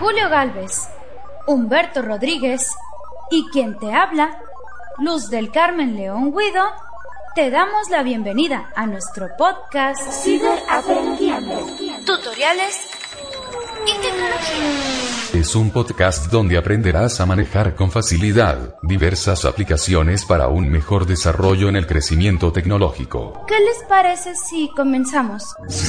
Julio Galvez, Humberto Rodríguez y quien te habla, Luz del Carmen León Guido, te damos la bienvenida a nuestro podcast Ciberaprendiendo, tutoriales y tecnología. Es un podcast donde aprenderás a manejar con facilidad diversas aplicaciones para un mejor desarrollo en el crecimiento tecnológico. ¿Qué les parece si comenzamos?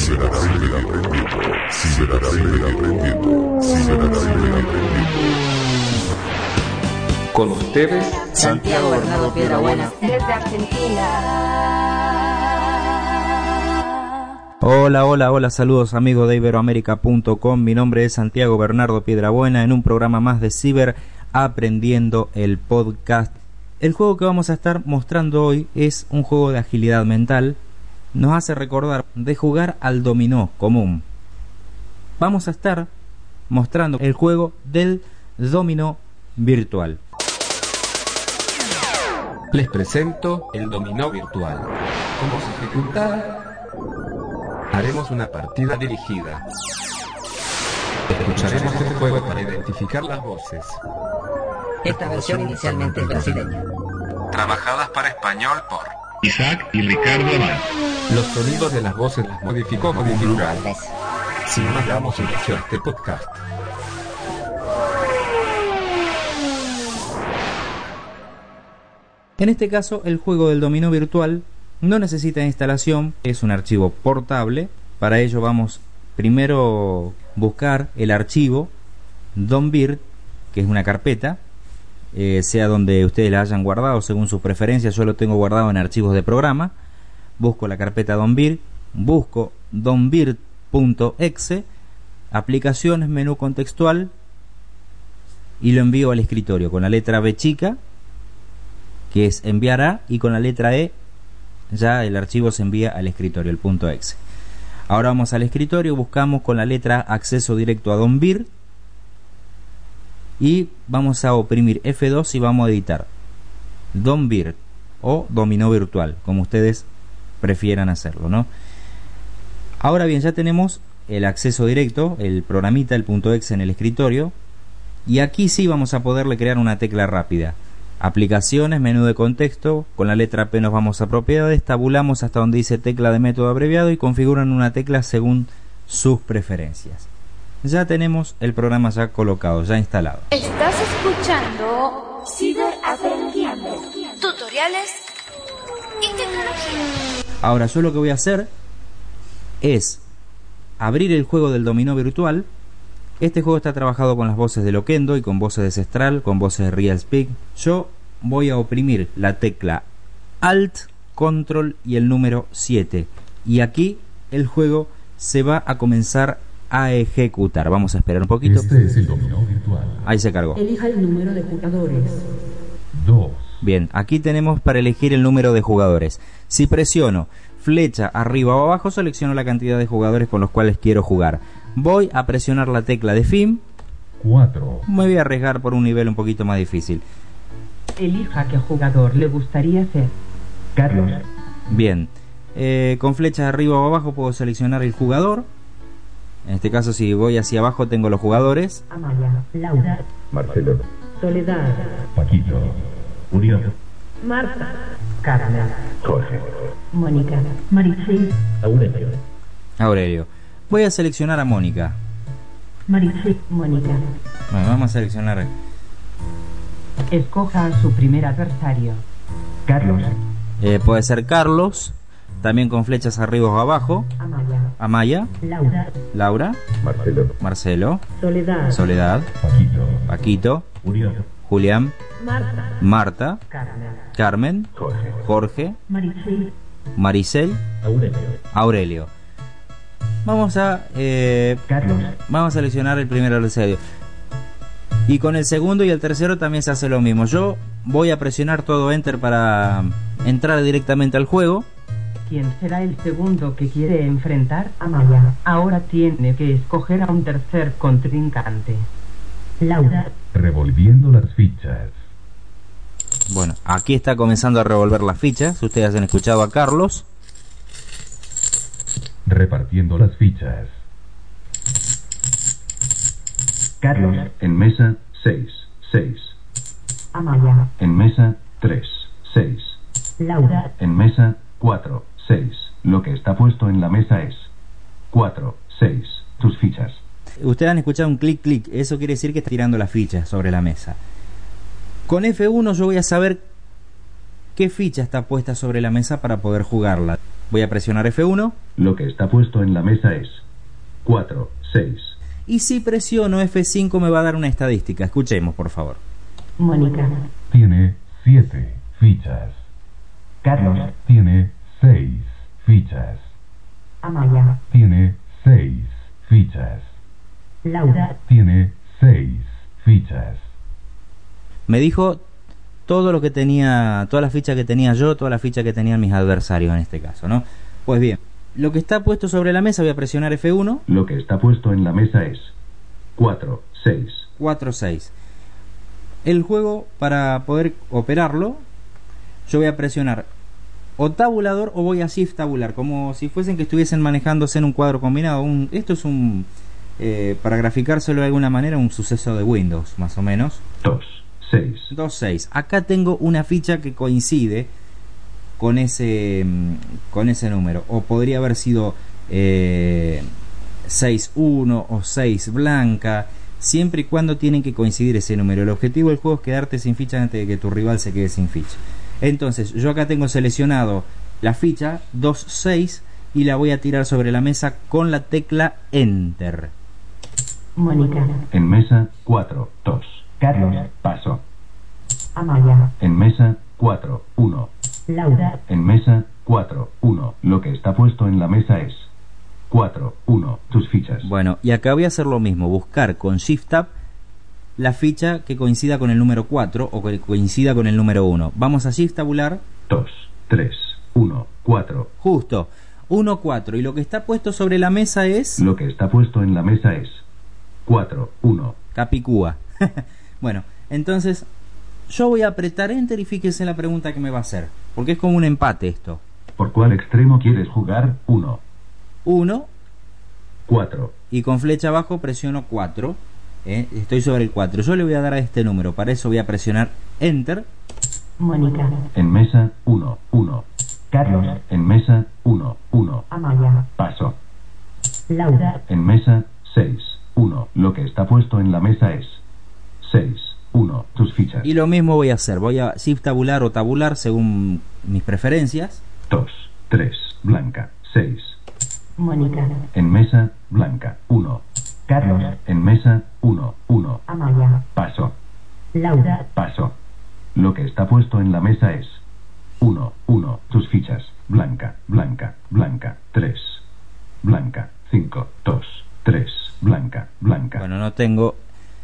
Con ustedes, Santiago Bernardo Piedrabuena, desde Argentina. Hola, saludos amigos de Iberoamérica.com. Mi nombre es Santiago Bernardo Piedrabuena en un programa más de Ciber Aprendiendo el Podcast. El juego que vamos a estar mostrando hoy es un juego de agilidad mental. Nos hace recordar de jugar al dominó común. Vamos a estar mostrando el juego del dominó virtual. les presento el dominó virtual. ¿Cómo se ejecuta? Haremos una partida dirigida. Escucharemos el juego para identificar las voces. Esta versión inicialmente es brasileña. Trabajadas para español por Isaac y Ricardo Amar. los sonidos de las voces las modificó Google. Sin más, damos inicio a este podcast. En este caso, el juego del dominó virtual no necesita instalación, es un archivo portable. Para ello vamos primero a buscar el archivo DOMVIR, que es una carpeta, sea donde ustedes la hayan guardado según sus preferencias. Yo lo tengo guardado en archivos de programa. Busco la carpeta DOMVIR, busco domvir.exe, aplicaciones, menú contextual, y lo envío al escritorio con la letra B chica, que es enviar a, y con la letra E ya el archivo se envía al escritorio, el .exe. Ahora vamos al escritorio, buscamos con la letra acceso directo a DOMVIR y vamos a oprimir F2 y vamos a editar DOMVIR o dominó virtual, como ustedes prefieran hacerlo, ¿no? Ahora bien, ya tenemos el acceso directo, el programita, el .exe en el escritorio, y aquí sí vamos a poderle crear una tecla rápida. Aplicaciones, menú de contexto, con la letra P nos vamos a propiedades, tabulamos hasta donde dice tecla de método abreviado y configuran una tecla según sus preferencias. Ya tenemos el programa ya colocado, ya instalado. Estás escuchando Ciberaprendiendo, tutoriales y tecnología. Ahora yo lo que voy a hacer es abrir el juego del dominó virtual. Este juego está trabajado con las voces de Loquendo y con voces de Cestral, con voces de RealSpeak. Yo voy a oprimir la tecla Alt, Control y el número 7. Y aquí el juego se va a comenzar a ejecutar. Vamos a esperar un poquito. Este es el dominó virtual. Ahí se cargó. Elija el número de jugadores. 2. Bien, aquí tenemos para elegir el número de jugadores. Si presiono flecha arriba o abajo, selecciono la cantidad de jugadores con los cuales quiero jugar. Voy a presionar la tecla de fin. 4. Me voy a arriesgar por un nivel un poquito más difícil. Elija qué jugador le gustaría ser. Carlos. Bien, con flechas arriba o abajo puedo seleccionar el jugador. En este caso, si voy hacia abajo, tengo los jugadores. Amaya. Laura. Marcelo. Soledad. Paquito. Urión. Marta. Carmen. Jorge. Mónica. Maricel. Aurelio. Aurelio. Voy a seleccionar a Mónica. Maricel. Mónica. Bueno, vamos a seleccionar. Escoja a su primer adversario. Carlos. Puede ser Carlos, también con flechas arriba o abajo. Amaya. Amaya. Laura. Laura. Marcelo. Marcelo. Soledad. Soledad. Paquito. Paquito. Urión. Julián. Marta. Marta. Carmen. Carmen. Jorge. Jorge. Maricel. Maricel. Aurelio. Aurelio. Vamos a Carlos. vamos a seleccionar el primer adversario. Y con el segundo y el tercero también se hace lo mismo. Yo voy a presionar todo Enter para entrar directamente al juego. ¿Quién será el segundo que quiere enfrentar? Amaya. Ahora tiene que escoger a un tercer contrincante. Laura. Revolviendo las fichas. Bueno, aquí está comenzando a revolver las fichas. Ustedes han escuchado a Carlos. Repartiendo las fichas. Carlos. En mesa 6, 6. Amaya. En mesa 3, 6. Laura. En mesa 4, 6. Lo que está puesto en la mesa es 4, 6. Tus fichas. Ustedes han escuchado un clic clic, eso quiere decir que está tirando las fichas sobre la mesa. Con F1 yo voy a saber qué ficha está puesta sobre la mesa para poder jugarla. Voy a presionar F1. Lo que está puesto en la mesa es 4, 6. Y si presiono F5 me va a dar una estadística. Escuchemos, por favor. Mónica. Tiene 7 fichas. Carlos. Tiene 6 fichas. Amaya. Tiene 6 fichas. Laura. Tiene 6 fichas. Me dijo todo lo que tenía, todas las fichas que tenía yo, todas las fichas que tenían mis adversarios en este caso, ¿no? Pues bien, lo que está puesto sobre la mesa, voy a presionar F1. Lo que está puesto en la mesa es 4, 6. 4, 6. El juego, para poder operarlo, yo voy a presionar o tabulador o voy a shift tabular, como si fuesen que estuviesen manejándose en un cuadro combinado. Esto es un, para graficárselo de alguna manera, un suceso de Windows, más o menos. 2, 6. 2, 6. Acá tengo una ficha que coincide con ese número, o podría haber sido 6, 1 o 6 blanca, siempre y cuando tienen que coincidir ese número. El objetivo del juego es quedarte sin ficha antes de que tu rival se quede sin ficha. Entonces yo acá tengo seleccionado la ficha 2, 6 y la voy a tirar sobre la mesa con la tecla Enter. Mónica. En mesa 4, 2. Carlos. Paso. Amaya. En mesa 4, 1. Laura. En mesa 4, 1. Lo que está puesto en la mesa es 4, 1. Tus fichas. Bueno, y acá voy a hacer lo mismo, buscar con Shift Tab la ficha que coincida con el número 4 o que coincida con el número 1. Vamos a Shift tabular. 2, 3, 1, 4. Justo, 1, 4. Y lo que está puesto sobre la mesa es... Lo que está puesto en la mesa es 4, 1. Capicúa. Bueno, entonces yo voy a apretar Enter y fíjense la pregunta que me va a hacer, porque es como un empate esto. ¿Por cuál extremo quieres jugar? 1. 1. 4. Y con flecha abajo presiono 4. Estoy sobre el 4. Yo le voy a dar a este número. Para eso voy a presionar Enter. Mónica. En mesa 1, 1. Carlos. En mesa 1, 1. Amaya. Paso. Laura. En mesa 6, 1. Lo que está puesto en la mesa es 6, 1. Tus fichas. Y lo mismo voy a hacer. Voy a Shift tabular o tabular según mis preferencias. 2, 3. Blanca 6. Mónica. En mesa blanca 1. Carlos. En mesa 1, 1. Amaya. Paso. Laura. Paso. Lo que está puesto en la mesa es 1, 1. Tus fichas. Blanca, blanca, blanca 3. Blanca 5, 2, 3. Blanca, blanca. Bueno, no tengo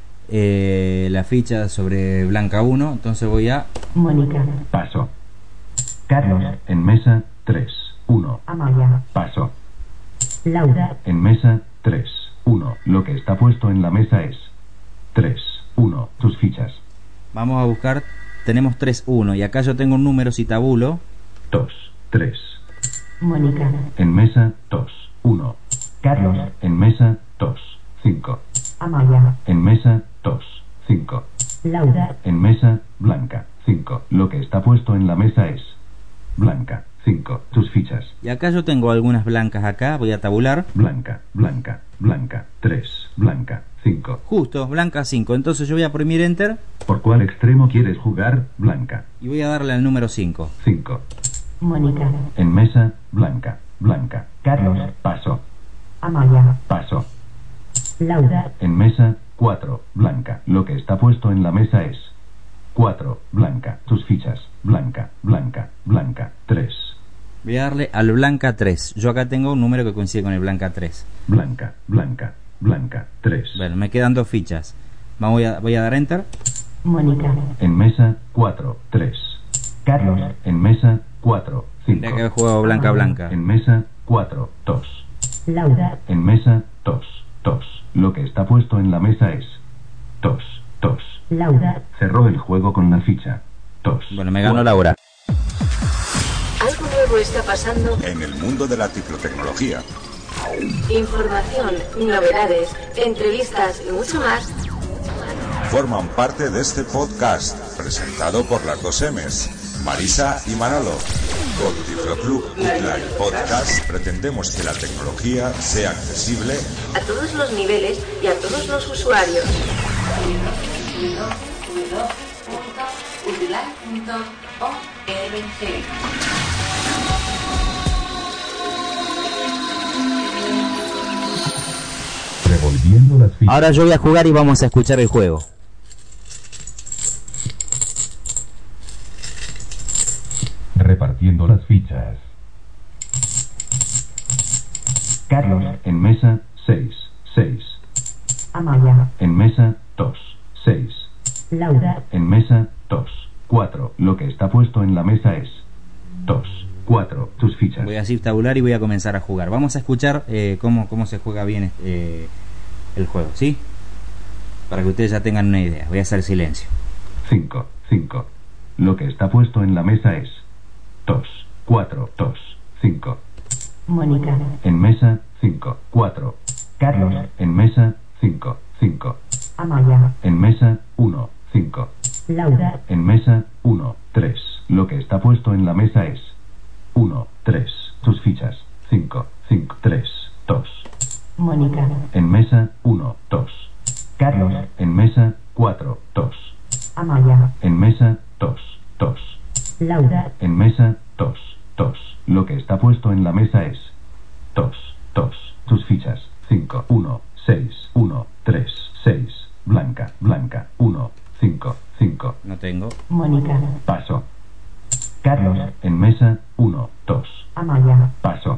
la ficha sobre blanca 1, entonces voy a... Mónica. Paso. Carlos. En mesa 3, 1. Amaya. Paso. Laura. En mesa 3, 1. Lo que está puesto en la mesa es 3, 1. Tus fichas. Vamos a buscar, tenemos 3, 1 y acá yo tengo un número si tabulo. 2, 3. Mónica. En mesa 2, 1. Carlos. En mesa 2, 5. Amaya. En mesa 2, 5. Laura. En mesa blanca 5. Lo que está puesto en la mesa es blanca 5. Tus fichas. Y acá yo tengo algunas blancas acá, voy a tabular. Blanca, blanca, blanca 3. Blanca 5. Justo, blanca 5. Entonces yo voy a oprimir Enter ¿Por cuál extremo quieres jugar? Blanca y voy a darle al número 5. 5. Mónica. En mesa blanca, blanca. Carlos. Paso. Amaya. Paso. Laura. En mesa 4, blanca. Lo que está puesto en la mesa es 4, blanca. Tus fichas. Blanca, blanca, blanca 3. Voy a darle al blanca 3. Yo acá tengo un número que coincide con el blanca 3. Blanca, blanca, blanca 3. Bueno, me quedan 2 fichas. Voy a dar Enter. Mónica. En mesa 4, 3. Carlos. En mesa 4, 5. Tendría que haber jugado blanca blanca. En mesa 4, 2. Laura. En mesa 2, 2. Lo que está puesto en la mesa es 2, 2. Laura. Cerró el juego con la ficha 2. Bueno, me ganó Laura. Algo nuevo está pasando. En el mundo de la ciclotecnología. Información, novedades, entrevistas y mucho más forman parte de este podcast, presentado por las dos M's, Marisa y Manolo. Con Tiflo Club Bootleg Podcast pretendemos que la tecnología sea accesible a todos los niveles y a todos los usuarios. Revolviendo las fichas. Ahora yo voy a jugar y vamos a escuchar el juego. Repartiendo las fichas. Carlos. En mesa 6, 6. Amaya. En mesa 2, 6. Laura. En mesa 2, 4. Lo que está puesto en la mesa es 2, 4. Tus fichas. Voy a decir tabular y voy a comenzar a jugar. Vamos a escuchar cómo se juega bien el juego, ¿sí? Para que ustedes ya tengan una idea. Voy a hacer silencio. 5, 5. Lo que está puesto en la mesa es 2, 4, 2, 5. Mónica. En mesa 5, 4. Carlos. En mesa 5, 5. Amaya. En mesa 1, 5. Laura. En mesa 1, 3. Lo que está puesto en la mesa es 1, 3. Tus fichas 5, 5, 3, 2. Mónica. En mesa 1, 2. Carlos. En mesa 4, 2. Amaya. En mesa 2, 2. Laura. En mesa 2, 2. Lo que está puesto en la mesa es 2, 2. Tus fichas 5, 1, 6, 1, 3, 6. Blanca, blanca, 1, 5, 5. No tengo. Mónica. Paso. Carlos. En mesa 1, 2. Amaya. Paso.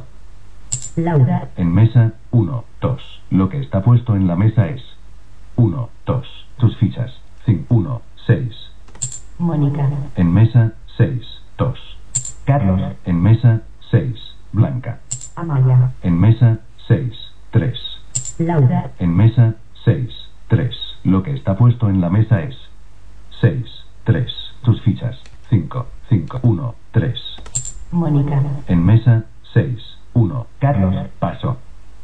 Laura. En mesa 1, 2. Lo que está puesto en la mesa es 1, 2. Tus fichas 5, 1, 6. Mónica. En mesa 6, 2. Carlos. En mesa 6. Blanca. Amaya. En mesa 6, 3. Laura. En mesa 6, 3. Lo que está puesto en la mesa es 6, 3. Tus fichas 5, 5, 1, 3. Mónica. En mesa 6, 1. Carlos. Paso.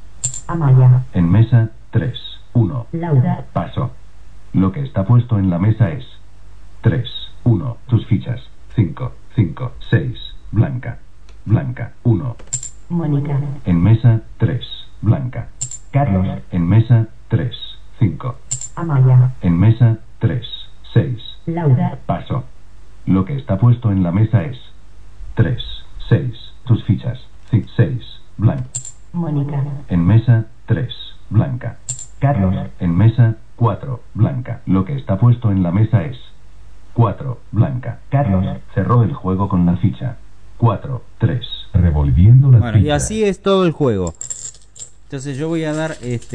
Amaya. En mesa 3, 1. Laura. Paso. Lo que está puesto en la mesa es 3, 1. Tus fichas 5, 5, 6. Blanca. Blanca. 1. Mónica. En mesa 3. Blanca. Carlos. En mesa 3, 5. Amaya. En mesa 3, 6. Laura. Paso. Lo que está puesto en la mesa es 3, 6. Tus fichas 6. Blanca. Mónica. En mesa 3. Blanca. Carlos. En mesa 4. Blanca. Lo que está puesto en la mesa es 4. Blanca. Carlos. Cerró el juego con la ficha 4, 3. Revolviendo las Bueno, y fichas. así es todo el juego. Entonces yo voy a dar,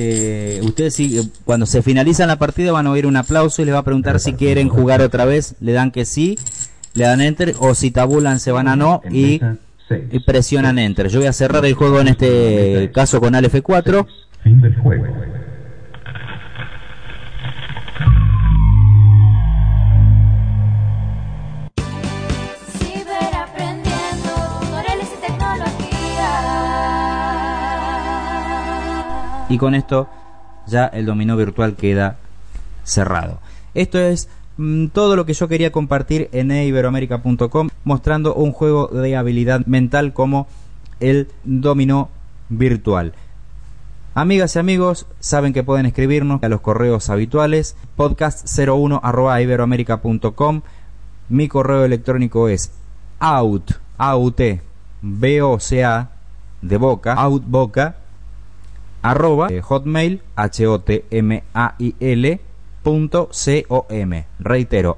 ustedes cuando se finaliza la partida van a oír un aplauso y les va a preguntar si quieren jugar otra vez, le dan que sí, le dan enter, o si tabulan se van a no y presionan enter. Yo voy a cerrar el juego en este caso con Alt F4. Fin del juego. Ciberaprendiendo, tutoriales y tecnología. Y con esto ya el dominó virtual queda cerrado. Esto es todo lo que yo quería compartir en iberoamerica.com, mostrando un juego de habilidad mental como el dominó virtual. Amigas y amigos, saben que pueden escribirnos a los correos habituales, podcast01@iberoamerica.com. Mi correo electrónico es outboca de boca, outboca @hotmail hotmail.com. Reitero,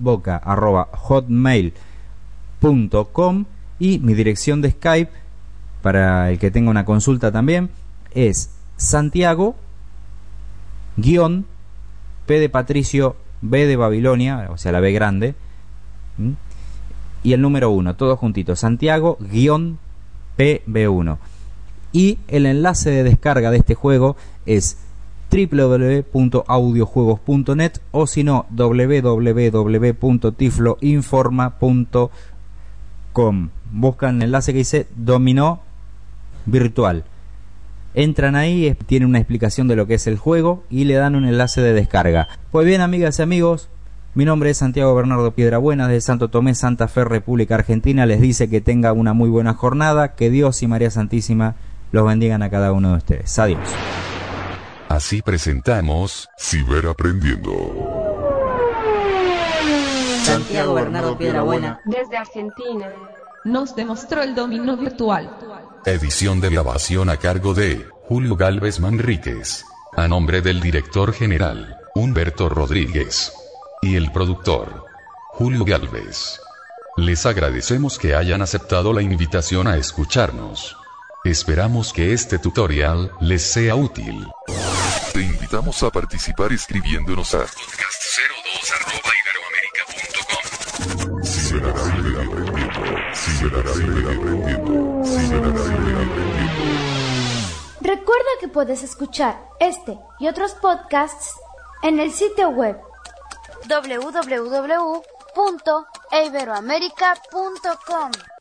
outboca@hotmail.com. Y mi dirección de Skype, para el que tenga una consulta también, es Santiago P de Patricio, B de Babilonia, o sea la B grande, y el número 1, todo juntito, Santiago PB1. Y el enlace de descarga de este juego es www.audiojuegos.net o si no www.tifloinforma.com. Buscan el enlace que dice dominó virtual. Entran ahí, tienen una explicación de lo que es el juego y le dan un enlace de descarga. Pues bien, amigas y amigos, mi nombre es Santiago Bernardo Piedrabuena de Santo Tomé, Santa Fe, República Argentina. Les dice que tenga una muy buena jornada, que Dios y María Santísima los bendigan a cada uno de ustedes. Adiós. Así presentamos Ciberaprendiendo. Santiago Bernardo Piedrabuena, Desde Argentina. nos demostró el dominó virtual. Edición de grabación a cargo de Julio Gálvez Manríquez. A nombre del director general, Humberto Rodríguez. Y el productor, Julio Gálvez. Les agradecemos que hayan aceptado la invitación a escucharnos. Esperamos que este tutorial les sea útil. Te invitamos a participar escribiéndonos a podcast02@iberoamerica.com. Ciberaprendiendo. Recuerda que puedes escuchar este y otros podcasts en el sitio web www.iberoamerica.com.